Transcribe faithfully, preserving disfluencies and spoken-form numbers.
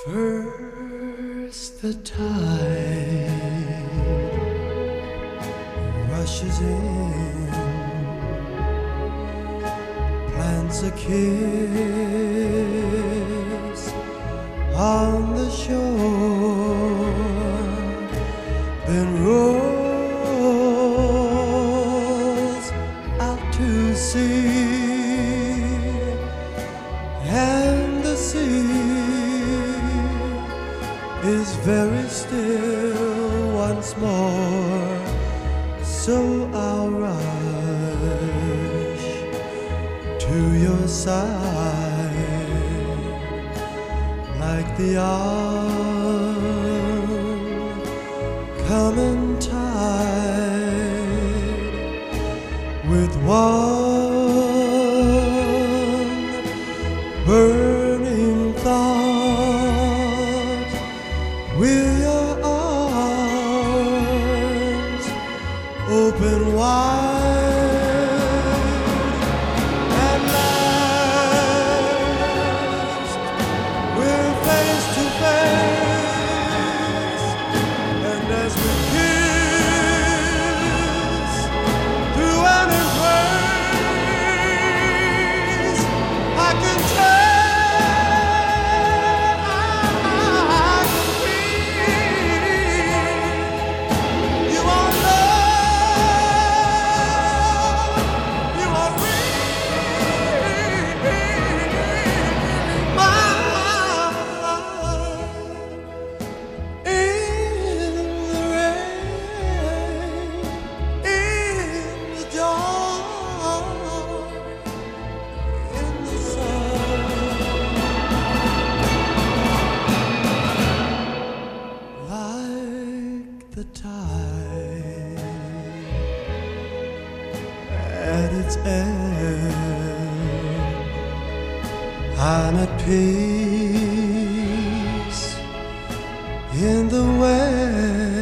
First the tide rushes in, plants a kiss on the shore, then rolls out to sea, and the sea is very still once more. So I'll rush to your side like the oncoming tide, with one burning thought: will your arms open wide at last? We're face to face, and as we kiss through an embrace, I can tell. The tide at its end, I'm at peace in the west.